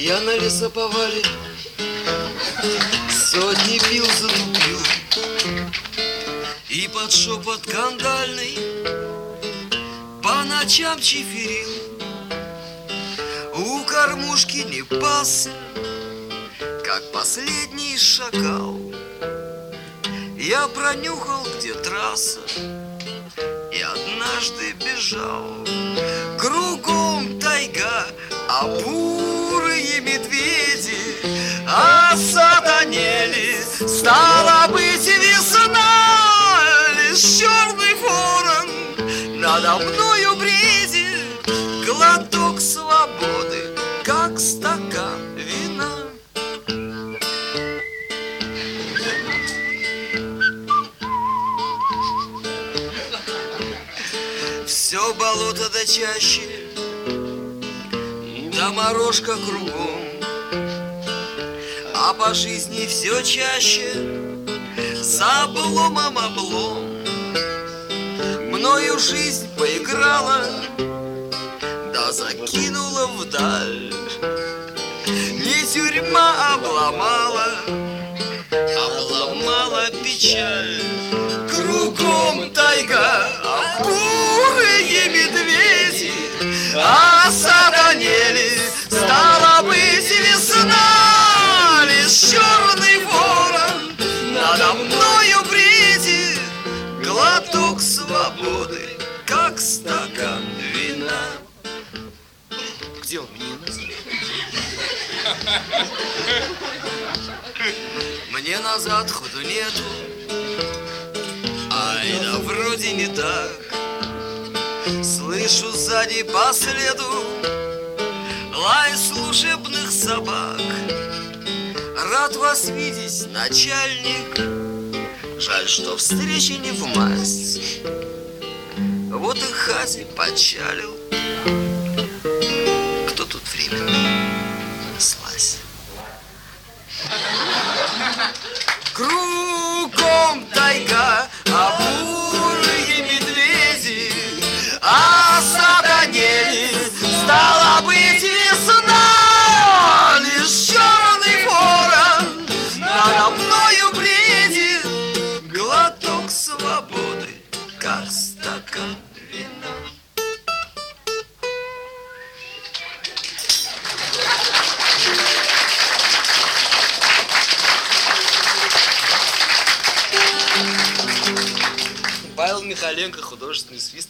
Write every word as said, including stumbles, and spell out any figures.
Я на лесоповале сотни пил, затупил, и под шепот кандальный по ночам чиферил. У кормушки не пасся, как последний шакал. Я пронюхал, где трасса, и однажды бежал. Кругом тайга, а бурые медведи осатанели. Стала быть весна, лишь черный ворон надо мною бредит. Глоток свободы, как стакан вина. Все болото да чаще, да морожка кругом, а по жизни все чаще за обломом облом. Мною жизнь поиграла, да закинула вдаль. Не тюрьма обломала, обломала печаль. Кругом тайга, а бурые медведи осатанели. Стала быть весна, лишь черный ворон надо мною бредит. Глоток свободы, как стакан вина. Где он? Мне назад. Мне назад ходу нету. Ай, да вроде не так. Слышу сзади по следу лай служебных собак. Рад вас видеть, начальник. Жаль, что встречи не в масть. Вот и Хази почалил. Кто тут временно? Слазь. Кругом тайга, а бурые медведи осатанели. Стала быть весна, лишь черный ворон надо мною бредит. Глоток свободы, как стакан вина. Павел Михаленко, художественный свист.